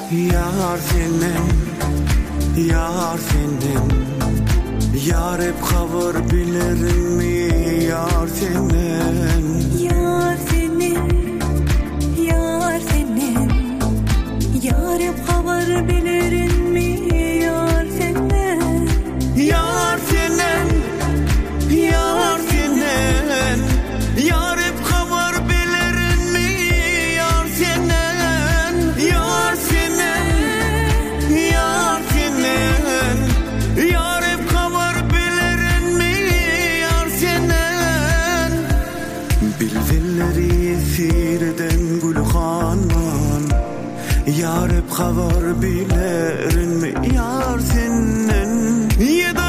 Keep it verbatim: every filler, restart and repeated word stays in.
Yar senin, yar senin, yar hep kavur bilirim mi? Yar senin, yar senin, yar senin, yar hep kavur bilirim mi? Yar senin, yar senin, yar senin, yar hep kavur bilirim mi? Yar senin, yar senin, yar senin, yar hep kavur bilirim mi? Yar senin, bildirleri esirden gülhanan, yar hep kavur bilirim mi? Yar senin, yedi